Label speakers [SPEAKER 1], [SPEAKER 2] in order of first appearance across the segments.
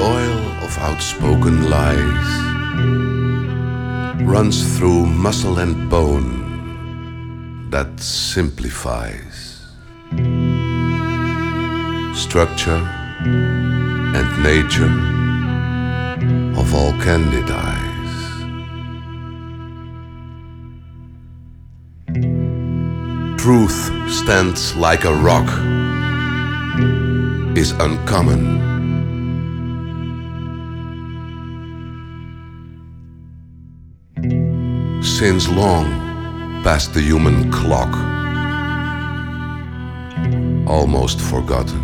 [SPEAKER 1] oil of outspoken lies runs through muscle and bone that simplifies structure and nature of all candid eyes. Truth stands like a rock, is uncommon. Since long past the human clock, almost forgotten.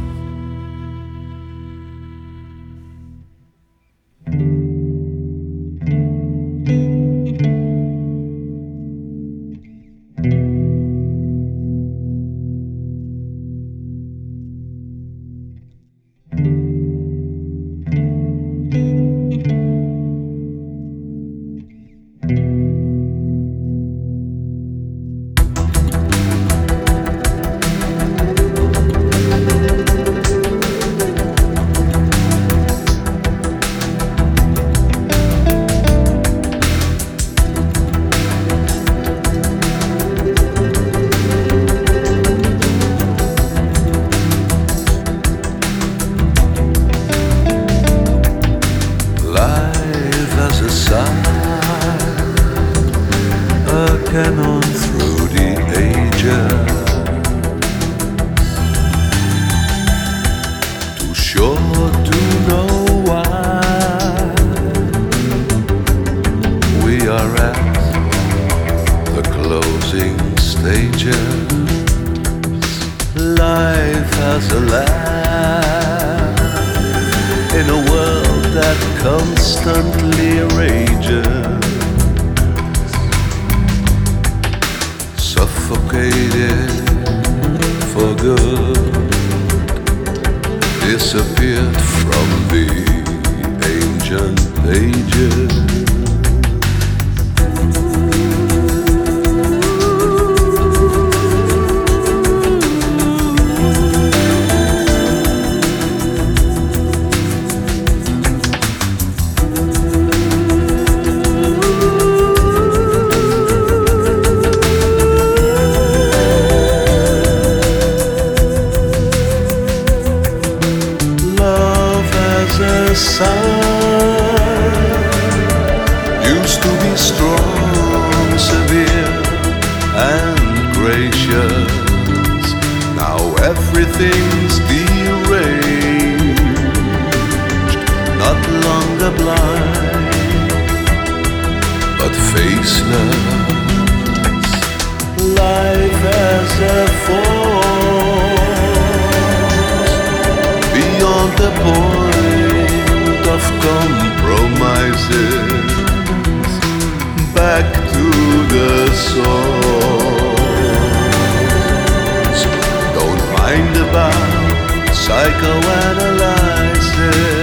[SPEAKER 1] Canon through the ages, too short to know why we are at the closing stages. Life has a laugh in a world that constantly rages. Suffocated for good, disappeared from the ancient pages. The sun used to be strong, severe, and gracious. Now everything's deranged, not longer blind, but faceless. Life as a force beyond the point of compromises, back to the source. Don't mind about psychoanalysis.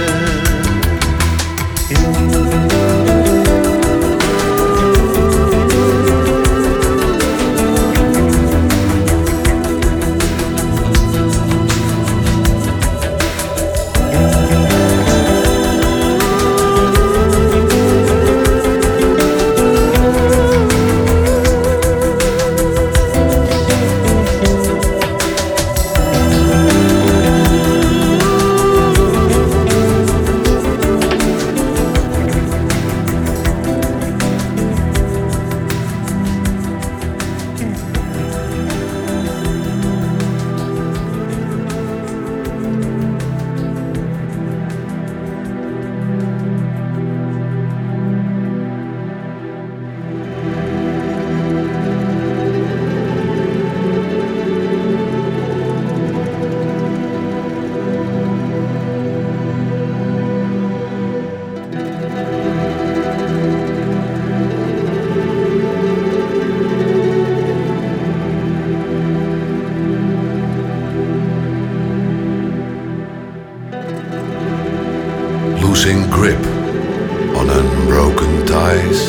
[SPEAKER 1] Losing grip on unbroken ties,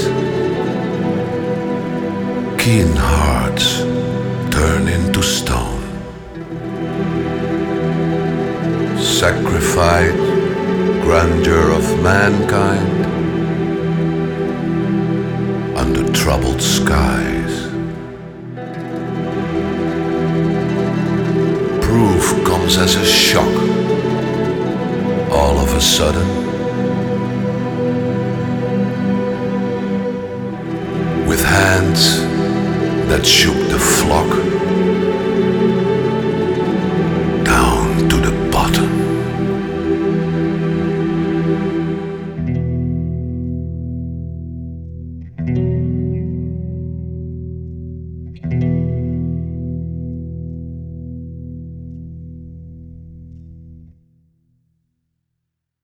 [SPEAKER 1] keen hearts turn into stone. Sacrificed grandeur of mankind under troubled skies. Proof comes as a shock, all of a sudden. With hands that shook the flock down to the bottom.